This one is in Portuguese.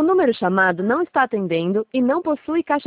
número chamado não está atendendo e não possui caixa